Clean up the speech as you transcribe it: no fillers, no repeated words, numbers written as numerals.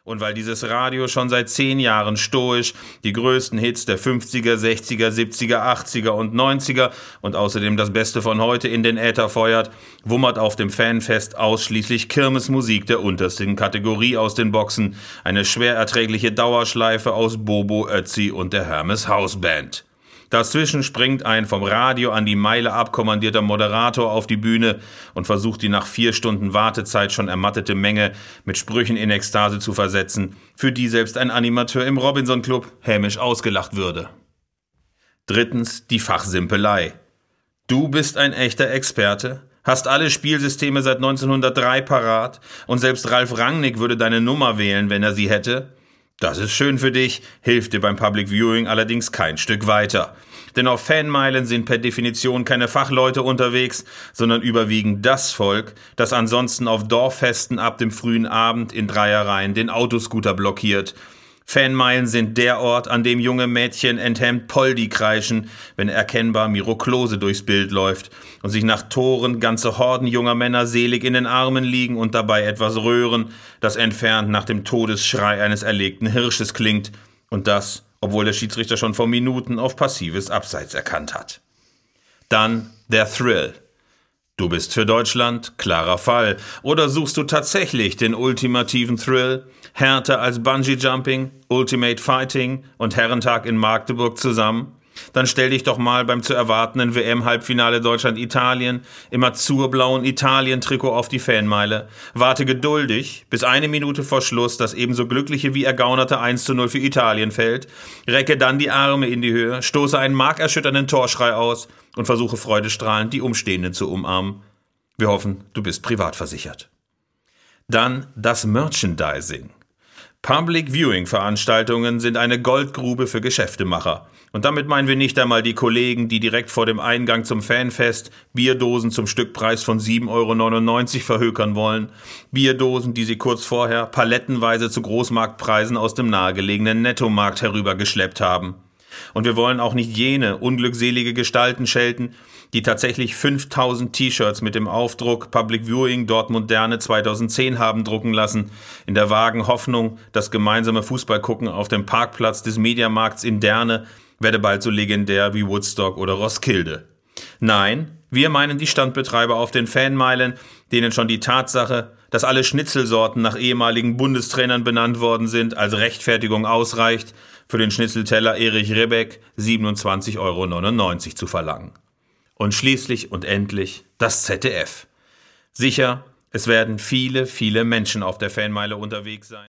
Und weil dieses Radio schon seit 10 Jahren stoisch die größten Hits der 50er, 60er, 70er, 80er und 90er und außerdem das Beste von heute in den Äther feuert, wummert auf dem Fanfest ausschließlich Kirmesmusik der untersten Kategorie aus den Boxen, eine schwer erträgliche Dauerschleife aus Bobo, Ötzi und der Hermes Hausband. Dazwischen springt ein vom Radio an die Meile abkommandierter Moderator auf die Bühne und versucht die nach 4 Stunden Wartezeit schon ermattete Menge mit Sprüchen in Ekstase zu versetzen, für die selbst ein Animateur im Robinson Club hämisch ausgelacht würde. Drittens die Fachsimpelei. Du bist ein echter Experte, hast alle Spielsysteme seit 1903 parat und selbst Ralf Rangnick würde deine Nummer wählen, wenn er sie hätte. Das ist schön für dich, hilft dir beim Public Viewing allerdings kein Stück weiter. Denn auf Fanmeilen sind per Definition keine Fachleute unterwegs, sondern überwiegend das Volk, das ansonsten auf Dorffesten ab dem frühen Abend in Dreierreihen den Autoscooter blockiert. Fanmeilen sind der Ort, an dem junge Mädchen enthemmt Poldi kreischen, wenn erkennbar Miro Klose durchs Bild läuft und sich nach Toren ganze Horden junger Männer selig in den Armen liegen und dabei etwas röhren, das entfernt nach dem Todesschrei eines erlegten Hirsches klingt. Und das, obwohl der Schiedsrichter schon vor Minuten auf passives Abseits erkannt hat. Dann der Thrill. Du bist für Deutschland, klarer Fall. Oder suchst du tatsächlich den ultimativen Thrill? Härter als Bungee-Jumping, Ultimate Fighting und Herrentag in Magdeburg zusammen? Dann stell dich doch mal beim zu erwartenden WM-Halbfinale Deutschland-Italien im azurblauen Italien-Trikot auf die Fanmeile. Warte geduldig, bis 1 Minute vor Schluss das ebenso glückliche wie ergaunerte 1:0 für Italien fällt. Recke dann die Arme in die Höhe, stoße einen markerschütternden Torschrei aus und versuche freudestrahlend die Umstehenden zu umarmen. Wir hoffen, du bist privat versichert. Dann das Merchandising. Public Viewing Veranstaltungen sind eine Goldgrube für Geschäftemacher. Und damit meinen wir nicht einmal die Kollegen, die direkt vor dem Eingang zum Fanfest Bierdosen zum Stückpreis von 7,99 € verhökern wollen. Bierdosen, die sie kurz vorher palettenweise zu Großmarktpreisen aus dem nahegelegenen Nettomarkt herübergeschleppt haben. Und wir wollen auch nicht jene unglückselige Gestalten schelten, die tatsächlich 5000 T-Shirts mit dem Aufdruck Public Viewing Dortmund Derne 2010 haben drucken lassen, in der vagen Hoffnung, das gemeinsame Fußballgucken auf dem Parkplatz des Mediamarkts in Derne werde bald so legendär wie Woodstock oder Roskilde. Nein, wir meinen die Standbetreiber auf den Fanmeilen, denen schon die Tatsache, dass alle Schnitzelsorten nach ehemaligen Bundestrainern benannt worden sind, als Rechtfertigung ausreicht, für den Schnitzelteller Erich Ribbeck 27,99 € zu verlangen. Und schließlich und endlich das ZDF. Sicher, es werden viele, viele Menschen auf der Fanmeile unterwegs sein.